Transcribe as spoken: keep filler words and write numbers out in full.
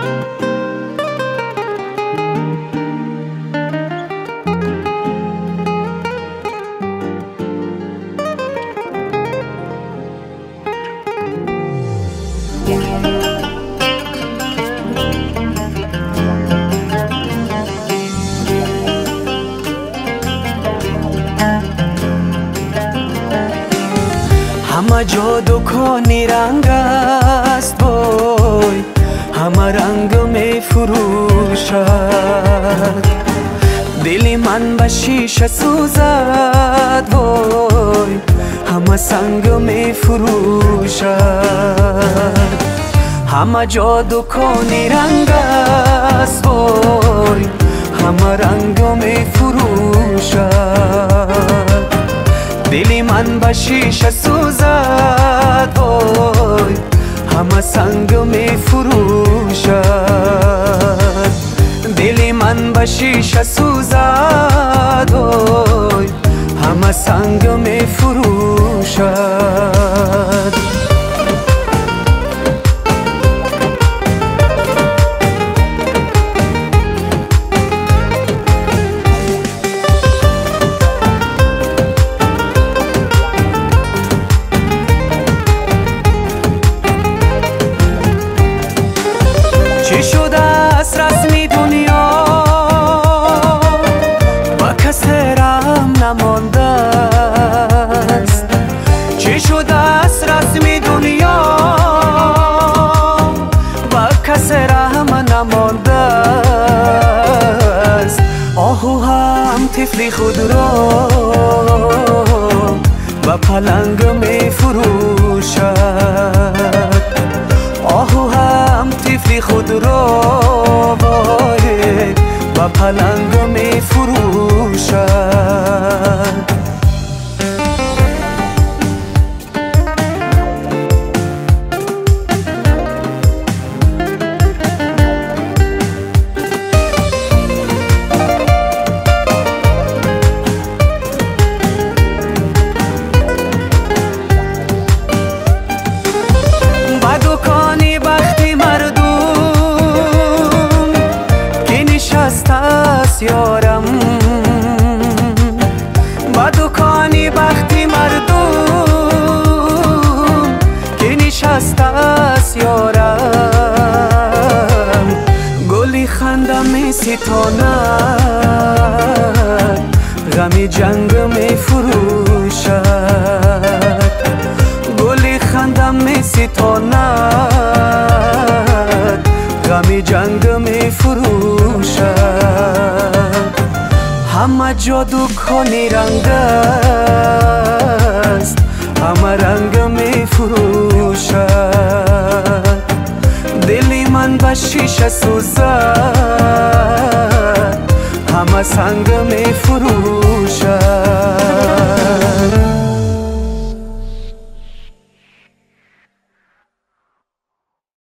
همه جادو کنی رنگ است وای، همه رنگ می فروشد. دل من به شیشه سوزد وای، همه سنگ می فروشد. همه جادو کنی رنگ است وای، همه رنگ می فروشد. دل من به شیشه سوزد وای، همه سنگ می فروشد. دل من به شیشه سوزد وای، همه سنگ می فروشد. چی شده است رسمی دنیا و کسی رحم نمانده است. چی شده است رسمی دنیا و کسی رحم نمانده است. آهو هم طفل خود را و پلنگ می فروشد. آهو هم طفل خود را و پلنگ می فروشد. یارم با دکانی بختی مردم که نشسته است یارم. گلی خنده می ستاند، غم جنگ می فروشد. گلی خنده می ستاند، غم جنگ می فروشد. همه جادو کنی رنگ است، همه رنگ می فروشد. دل من به شیشه سوزد، همه سنگ می فروشد.